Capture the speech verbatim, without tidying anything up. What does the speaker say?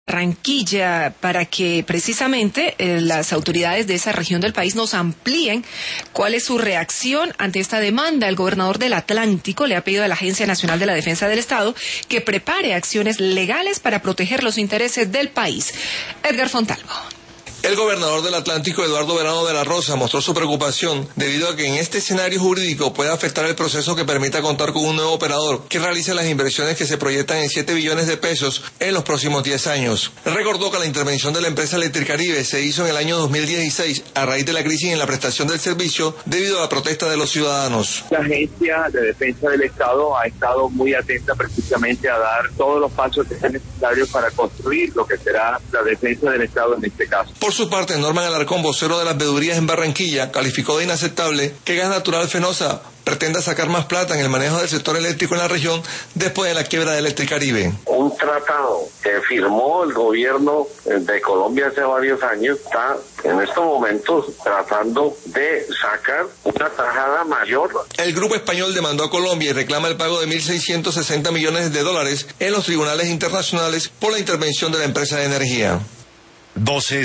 Barranquilla para que precisamente eh, las autoridades de esa región del país nos amplíen cuál es su reacción ante esta demanda. El gobernador del Atlántico le ha pedido a la Agencia Nacional de la Defensa del Estado que prepare acciones legales para proteger los intereses del país. Edgar Fontalvo. El gobernador del Atlántico, Eduardo Verano de la Rosa, mostró su preocupación debido a que en este escenario jurídico puede afectar el proceso que permita contar con un nuevo operador que realice las inversiones que se proyectan en siete billones de pesos en los próximos diez años. Recordó que la intervención de la empresa Electricaribe se hizo en el año dos mil dieciséis a raíz de la crisis en la prestación del servicio debido a la protesta de los ciudadanos. La Agencia de Defensa del Estado ha estado muy atenta precisamente a dar todos los pasos que sean necesarios para construir lo que será la defensa del Estado en este caso. Por su parte, Norman Alarcón, vocero de las veedurías en Barranquilla, calificó de inaceptable que Gas Natural Fenosa pretenda sacar más plata en el manejo del sector eléctrico en la región después de la quiebra de Electricaribe. Un tratado que firmó el gobierno de Colombia hace varios años está en estos momentos tratando de sacar una tajada mayor. El grupo español demandó a Colombia y reclama el pago de mil seiscientos sesenta millones de dólares en los tribunales internacionales por la intervención de la empresa de energía. doce